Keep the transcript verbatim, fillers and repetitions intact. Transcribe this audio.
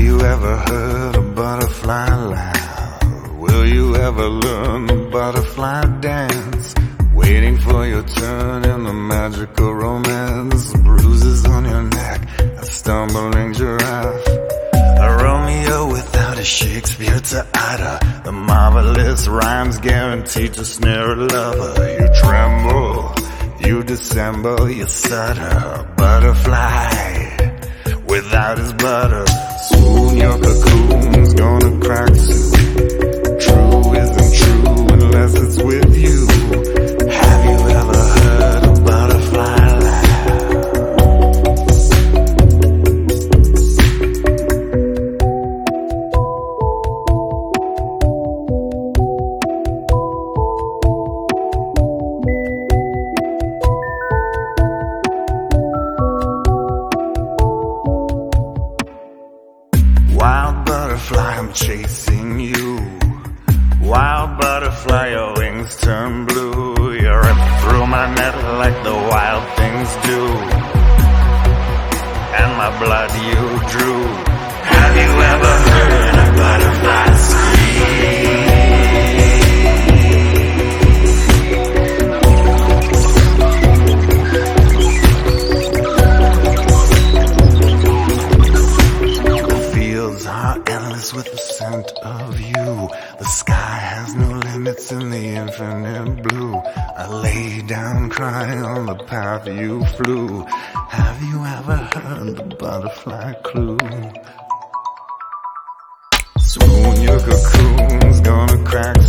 you ever heard a butterfly laugh? Will you ever learn the butterfly dance? Waiting for your turn in the magical romance. Bruises on your neck, a stumbling giraffe. A Romeo without a Shakespeare to utter. The marvelous rhymes guaranteed to snare a lover. You tremble, you dissemble, you stutter. Butterfly without his butter. Soon your cocoon's gonna crack soon. True isn't true unless it's with you. Have you ever heard a butterfly laugh? Wild butterfly, I'm chasing you. Wild butterfly, your wings turn blue. You rip through my net like the wild things do, and my blood you drew. Have you ever heard a butterfly scream? Are endless with the scent of you. The sky has no limits in the infinite blue. I lay down crying on the path you flew. Have you ever heard the butterfly clue? Soon your cocoon's gonna crack